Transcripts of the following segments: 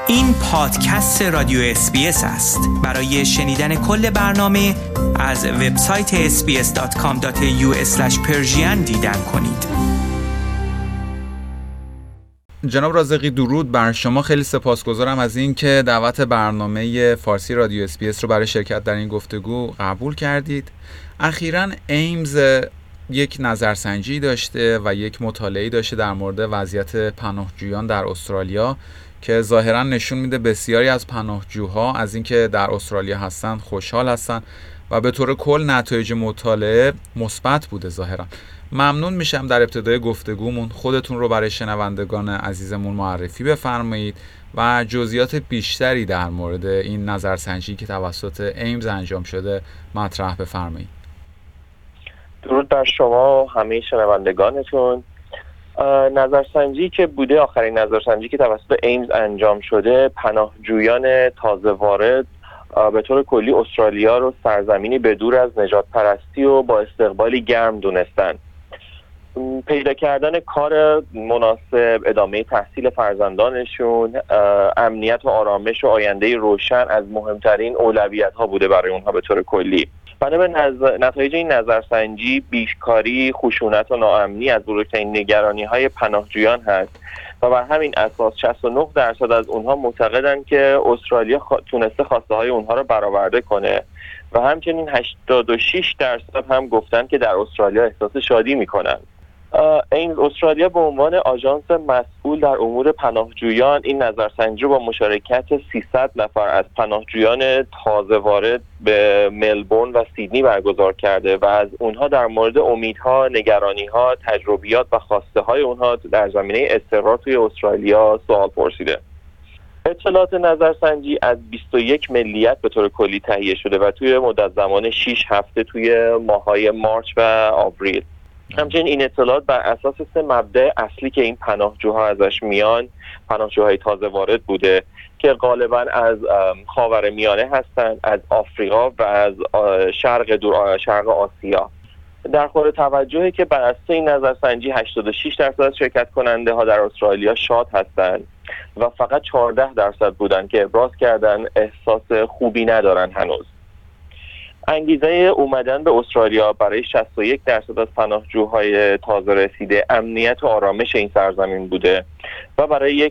این پادکست رادیو SBS است. برای شنیدن کل برنامه از وبسایت sbs.com.au/persian دیدن کنید. جناب رازقی، درود بر شما. خیلی سپاسگزارم از این که دعوت برنامه فارسی رادیو SBS رو برای شرکت در این گفتگو قبول کردید. اخیراً ایمز یک نظرسنجی داشته و یک مطالعه داشته در مورد وضعیت پناهجویان در استرالیا که ظاهراً نشون میده بسیاری از پناهجوها از اینکه در استرالیا هستن خوشحال هستن و به طور کل نتایج مطالعه مثبت بوده ظاهراً. ممنون میشم در ابتدای گفتگومون خودتون رو برای شنوندگان عزیزمون معرفی بفرمایید و جزئیات بیشتری در مورد این نظرسنجی که توسط ایمز انجام شده مطرح بفرمایید. درود بر شما و همه شنوندگانتون. نظرسنجی که بوده، آخرین نظرسنجی که توسط ایمز انجام شده، پناهجویان تازه وارد به طور کلی استرالیا رو سرزمینی به دور از نژاد پرستی و با استقبالی گرم دونستن. پیدا کردن کار مناسب، ادامه تحصیل فرزندانشون، امنیت و آرامش و آینده روشن از مهمترین اولویت‌ها بوده برای اونها به طور کلی. بنا به نتایج این نظرسنجی، بیکاری، خشونت و ناامنی از بزرگترین نگرانی‌های پناهجویان هست و بر همین اساس 69% از اونها معتقدند که استرالیا تونسته خواسته‌های اونها رو برآورده کنه و همچنین 86% هم گفتن که در استرالیا احساس شادی میکنن. این استرالیا به عنوان آژانس مسئول در امور پناهجویان این نظرسنجی رو با مشارکت 300 نفر از پناهجویان تازه وارد به ملبورن و سیدنی برگزار کرده و از اونها در مورد امیدها، نگرانیها، تجربیات و خواسته های اونها در زمینه استقرار توی استرالیا سوال پرسیده. اطلاعات نظرسنجی از 21 ملیت به طور کلی تهیه شده و توی مدت زمان 6 هفته توی ماه‌های مارچ و آوریل. همچنین این اطلاعات بر اساس 3 مبدأ اصلی که این پناهجوها ازش میان، پناهجوهای تازه وارد بوده که غالبا از خاورمیانه هستند، از آفریقا و از شرق آسیا. در خور توجهی که بر اساس این نظرسنجی 86% از شرکت کننده ها در استرالیا شاد هستند و فقط 14% بودند که ابراز کردن احساس خوبی ندارن هنوز. انگیزه اومدن به استرالیا برای 61% از پناهجوهای تازه رسیده امنیت و آرامش این سرزمین بوده و برای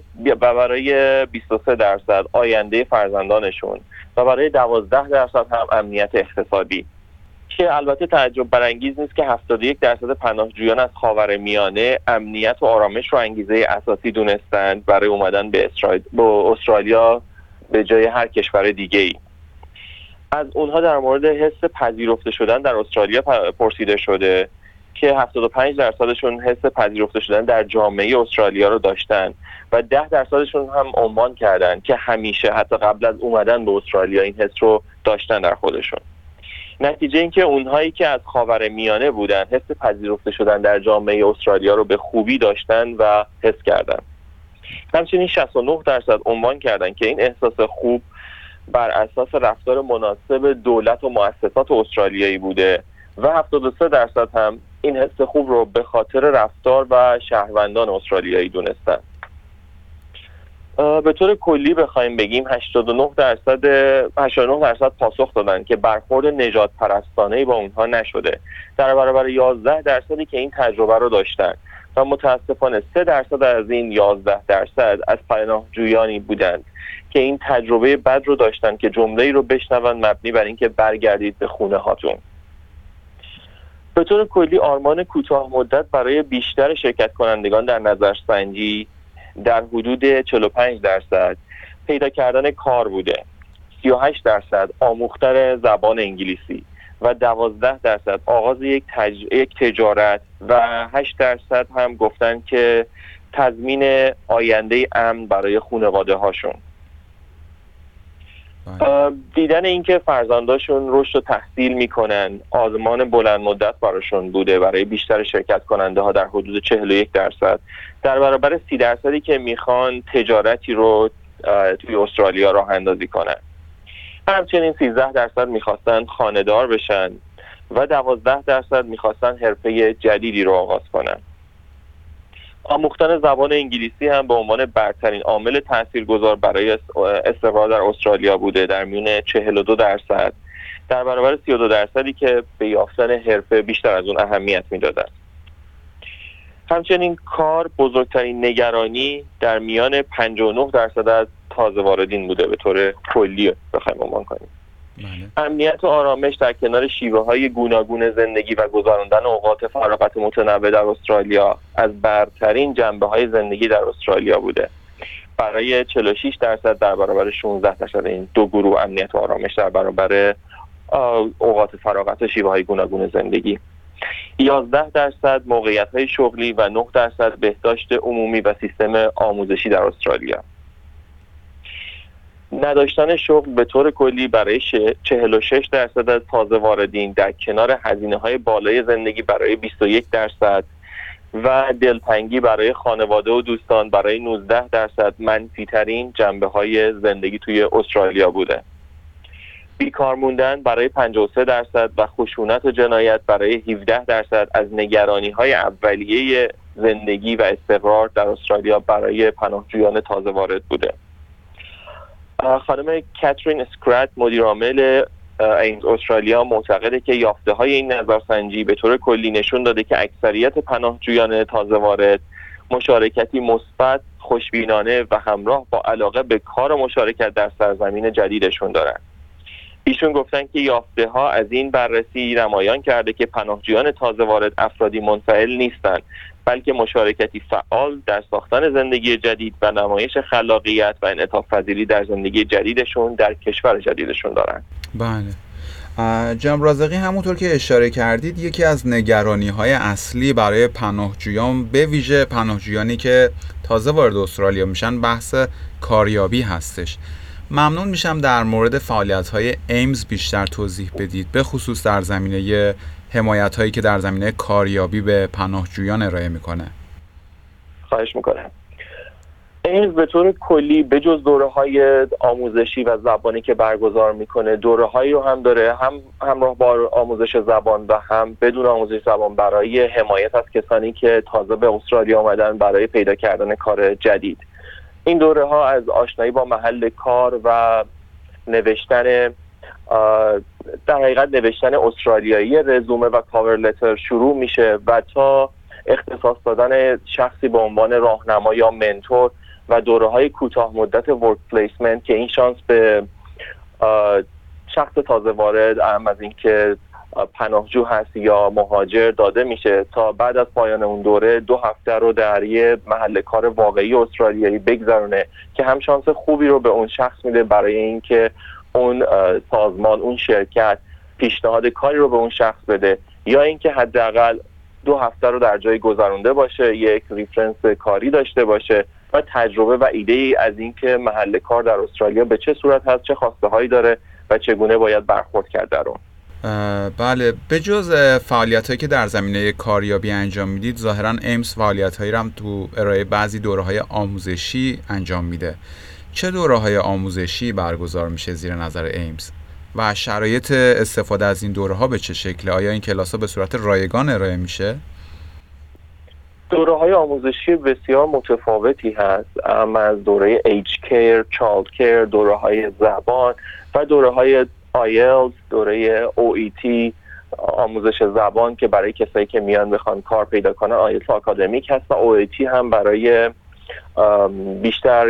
23% آینده فرزندانشون و برای 12% هم امنیت اقتصادی، که البته تعجب برانگیز نیست که 71% پناهجویان از خاورمیانه امنیت و آرامش رو انگیزه اساسی دونستند برای اومدن به استرالیا به جای هر کشور دیگه‌ای. از اونها در مورد حس پذیرفته شدن در استرالیا پرسیده شده که 75%شون حس پذیرفته شدن در جامعه استرالیا رو داشتن و 10%شون هم عنوان کردن که همیشه حتی قبل از اومدن به استرالیا این حس رو داشتن در خودشون. نتیجه این که اونهایی که از خاورمیانه بودن حس پذیرفته شدن در جامعه استرالیا رو به خوبی داشتن و حس کردن. همچنین 69% عنوان کردن که این احساس خوب بر اساس رفتار مناسب دولت و مؤسسات استرالیایی بوده و 73% هم این حس خوب رو به خاطر رفتار و شهروندان استرالیایی دونستن. به طور کلی بخوایم بگیم 89% پاسخ دادن که برخورد نژاد پرستانه‌ای با اونها نشده، در برابر 11% که این تجربه رو داشتن و متاسفانه 3% از این 11% از پناهجویانی بودند که این تجربه بد رو داشتن که جمله‌ای رو بشنون مبنی بر اینکه برگردید به خونه هاتون. به طور کلی آرمان کوتاه مدت برای بیشتر شرکت کنندگان در نظرسنجی در حدود 45% پیدا کردن کار بوده، 38% آموختن زبان انگلیسی و 12% آغاز یک تجارت و 8% هم گفتن که تضمین آینده امن برای خانواده هاشون. دیدن اینکه فرزنداشون رشد و تحصیل میکنن آزمان بلند مدت براشون بوده برای بیشتر شرکت کننده ها در حدود 41%، در برابر 30% که میخوان تجارتی رو توی استرالیا راه اندازی کنن. همچنین 13% میخواستن خانه‌دار بشن و 12% میخواستن حرفه جدیدی رو آغاز کنن. آموختن زبان انگلیسی هم به عنوان برترین عامل تاثیرگذار برای استقرار در استرالیا بوده، در میون 42% در برابر 32% که به یافتن حرفه بیشتر از اون اهمیت میدادن. همچنین کار بزرگترین نگرانی در میان 59% از تازه واردین بوده به طور کلی بخوایم عنوان کنیم. امنیت و آرامش در کنار شیوه‌های گوناگون زندگی و گذراندن اوقات فراغت متنوع در استرالیا از برترین جنبه‌های زندگی در استرالیا بوده. برای 46% در برابر 16%، این دو گروه امنیت و آرامش در برابر اوقات فراغت و شیوه‌های گوناگون زندگی. 11% موقعیت‌های شغلی و 9% بهداشت عمومی و سیستم آموزشی در استرالیا. نداشتن شغل به طور کلی برای 46% از تازه واردین در کنار هزینه‌های بالای زندگی برای 21% و دلتنگی برای خانواده و دوستان برای 19% منفی‌ترین جنبه‌های زندگی توی استرالیا بوده. بیکار موندن برای 53% و خشونت و جنایت برای 17% از نگرانی‌های اولیه زندگی و استقرار در استرالیا برای پناهجویان تازه وارد بوده. خانم کاترین اسکرات، مدیر عامل ایمز استرالیا، معتقده که یافته‌های این نظرسنجی به طور کلی نشون داده که اکثریت پناهجویان تازه وارد مشارکتی مثبت، خوشبینانه و همراه با علاقه به کار و مشارکت در سرزمین جدیدشون دارند. ایشون گفتن که یافته‌ها از این بررسی نمایان کرده که پناهجویان تازه وارد افرادی منفعل نیستند، بلکه مشارکتی فعال در ساختن زندگی جدید و نمایش خلاقیت و انعطاف پذیری در زندگی جدیدشون در کشور جدیدشون دارن. بله. جناب رازقی، همونطور که اشاره کردید، یکی از نگرانی‌های اصلی برای پناهجویان، به ویژه پناهجویانی که تازه وارد استرالیا میشن، بحث کاریابی هستش. ممنون میشم در مورد فعالیت‌های ایمز بیشتر توضیح بدید، به خصوص در زمینه حمایت‌هایی که در زمینه کاریابی به پناهجویان ارائه میکنه. خواهش میکنم. ایمز به طور کلی به جز دوره‌های آموزشی و زبانی که برگزار میکنه، دوره‌هایی رو هم داره، هم همراه با آموزش زبان و هم بدون آموزش زبان، برای حمایت از کسانی که تازه به استرالیا آمدن برای پیدا کردن کار جدید. این دوره‌ها از آشنایی با محل کار و نوشتن در حقیقت نوشتن استرالیایی رزومه و کاور لتر شروع میشه و تا اختصاص دادن شخصی به عنوان راهنما یا منتور و دوره‌های کوتاه مدت ورک پلیسمنت که این شانس به شخص تازه وارد، اهم از این که پناهجو هست یا مهاجر، داده میشه تا بعد از پایان اون دوره 2 هفته رو در یه محل کار واقعی استرالیایی بگذرونه که هم شانس خوبی رو به اون شخص میده برای اینکه اون سازمان، اون شرکت پیشنهاد کاری رو به اون شخص بده، یا اینکه حداقل 2 هفته رو در جای گذرونده باشه، یک ریفرنس کاری داشته باشه و تجربه و ایده ای از اینکه محل کار در استرالیا به چه صورت هست، چه خواسته هایی داره و چگونه باید برخورد کرد در اون. بله، به جز فعالیت‌هایی که در زمینه کاریابی انجام میدید، ظاهراً ایمز فعالیت‌هایی رو هم تو ارائه بعضی دوره‌های آموزشی انجام میده. چه دوره‌های آموزشی برگزار میشه زیر نظر ایمز و شرایط استفاده از این دوره‌ها به چه شکله؟ آیا این کلاس‌ها به صورت رایگان ارائه میشه؟ دوره‌های آموزشی بسیار متفاوتی هست، از دوره ایج کیر، چایلد کیر، دوره‌های زبان و دوره‌های آیلز، دوره OET آموزش زبان که برای کسایی که میان بخوان کار پیدا کنن، آیلتس آکادمیک هست، و OET هم برای بیشتر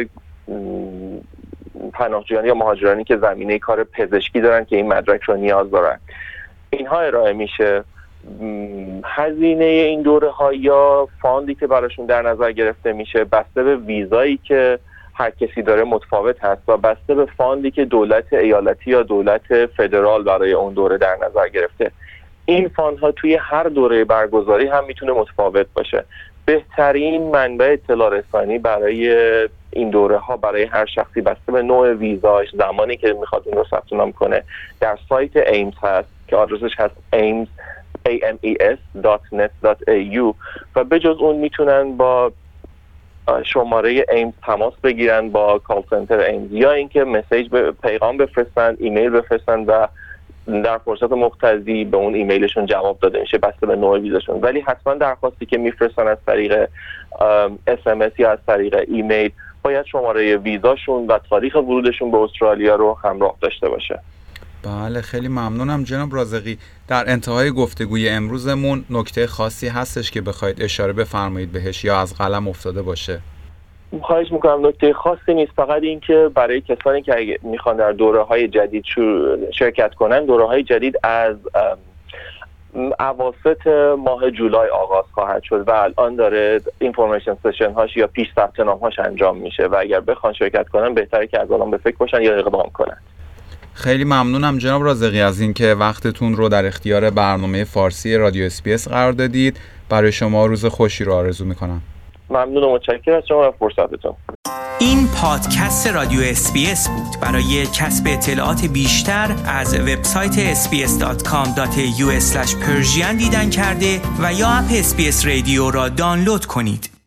پناهجویان یا مهاجرانی که زمینه کار پزشکی دارن که این مدرک رو نیاز دارن. اینها ارائه میشه. هزینه این دوره ها یا فاندی که براشون در نظر گرفته میشه بسته به ویزایی که هر کسی داره متفاوت هست و بسته به فاندی که دولت ایالتی یا دولت فدرال برای اون دوره در نظر گرفته. این فاندها توی هر دوره برگزاری هم میتونه متفاوت باشه. بهترین منبع اطلاع رسانی برای این دوره ها برای هر شخصی بسته به نوع ویزاش، زمانی که میخواد اون رو ثبت نام کنه، در سایت ایمز هست که آدرسش هست ames.net.au و بجز اون میتونن با شماره ایمز تماس بگیرن با کال سنتر ایمز، یا اینکه مسیج پیغام بفرستن، ایمیل بفرستن و در فرصت مقتضی به اون ایمیلشون جواب داده میشه بسته به نوع ویزاشون. ولی حتما درخواستی که میفرستن از طریق SMS یا از طریق ایمیل باید شماره ویزاشون و تاریخ ورودشون به استرالیا رو همراه داشته باشه. بله خیلی ممنونم جناب رازقی. در انتهای گفتگوی امروزمون نکته خاصی هستش که بخواید اشاره بفرمایید بهش یا از قلم افتاده باشه؟ خواهش میکنم. نکته خاصی نیست، فقط این که برای کسانی که اگه میخوان در دوره‌های جدید شرکت کنن، دوره‌های جدید از اواسط ماه جولای آغاز خواهد شد و الان داره اینفورمیشن سشن هاش یا پیش ثبت نام هاش انجام میشه و اگر بخوان شرکت کنن بهتره که از الان به فکر باشن یا اقدام کنن. خیلی ممنونم جناب رازقی از اینکه وقتتون رو در اختیار برنامه فارسی رادیو SBS قرار دادید. برای شما روز خوشی رو آرزو میکنم. ممنون و متشکرم از شما و فرصتتون. این پادکست رادیو SBS بود. برای کسب اطلاعات بیشتر از وبسایت sbs.com.au/persian دیدن کرده و یا اپ SBS رادیو را دانلود کنید.